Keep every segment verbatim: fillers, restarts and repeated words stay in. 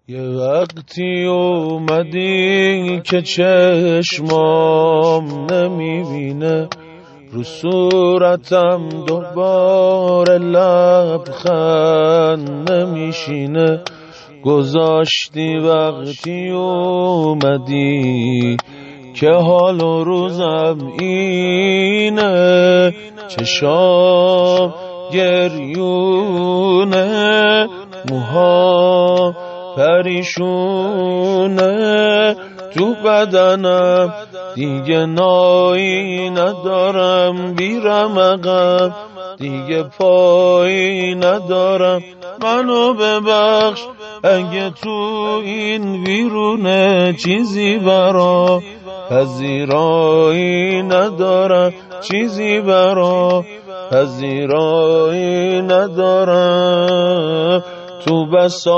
یه وقتی اومدی که چشمام نمیبینه، رو صورتم دوباره لبخند نمیشینه. گذاشتی وقتی اومدی که حال و روزم اینه، چشام گریونه، موها پریشونه، تو بدنم دیگه نایی ندارم، بیرم عقب دیگه پایی ندارم. منو ببخش اگه تو این ویرونه چیزی برا پذیرایی ندارم، چیزی برا پذیرایی ندارم. تو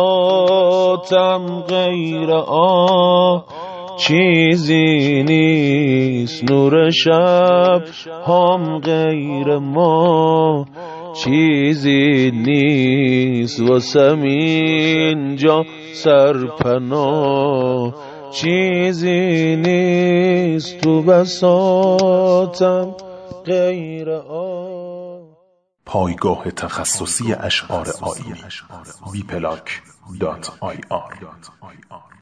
بساطم غیر آه چیزی نیست، نور شب هم غیر ما چیزی نیست، واسم اینجا سرپناه چیزی نیست. تو بساطم غیر آه. پایگاه تخصصی اشعار آیینی وی پلاک دات آی آر